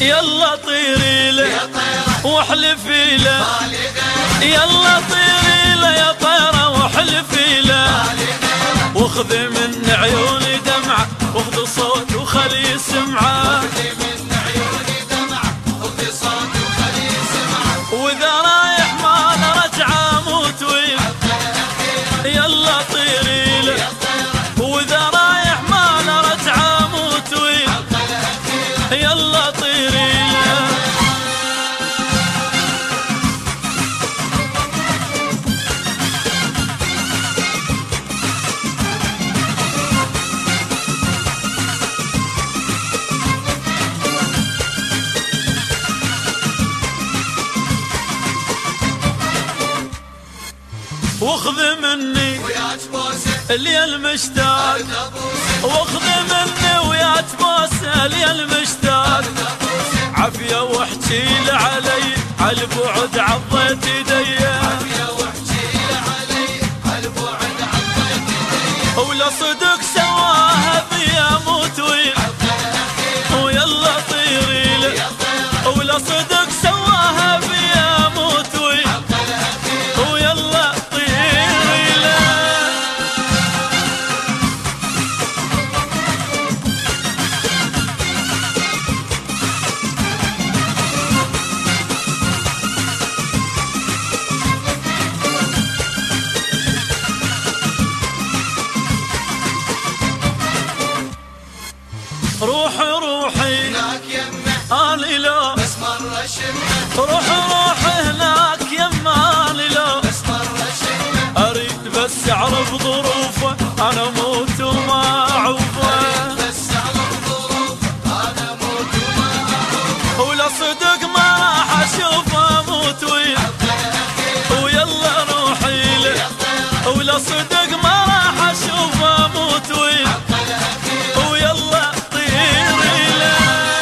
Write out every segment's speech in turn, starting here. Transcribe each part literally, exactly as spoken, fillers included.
يلا طيري له واحلفي له، يلا طيري له يا طيرة واحلفي له، واخذي من عيوني دمعة واخذي صوت وخلي سمعة، واذا رايح ما له رجعة موت ويل، يلا طيري له، واذا رايح ما له رجعة موت ويل، يلا طيري له. واخذ مني الليل مشتاق، واخذ مني وياك بوسه الليل مشتاق، عافيه واحكي له علي عالبعد عضيت ايدي، ولا صدق سواها بيا موت ويل، ويلا طيري له، ولا صدق سواها بيا موت ويل، ويلا طيري له. روحي روحي اني لو بس مرة شمه، روحي روحي هناك يما اني لو بس مرة شمه، اريد بس اعرف ظروفه انا موت وما اعوفه، بس اعرف ظروفه انا موت وما اعوفه، ولا صدق ما راح اشوفه موت ويل، ويلا روحي له، ولا صدق ما راح اشوفه موت ويل، ويلا طيري له.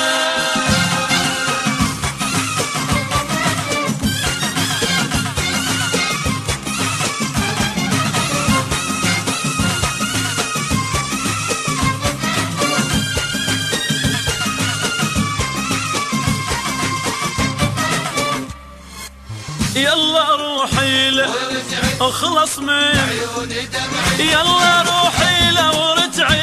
يلا روحي له اخلص من عيوني دمعي، يلا روحي له ورجعي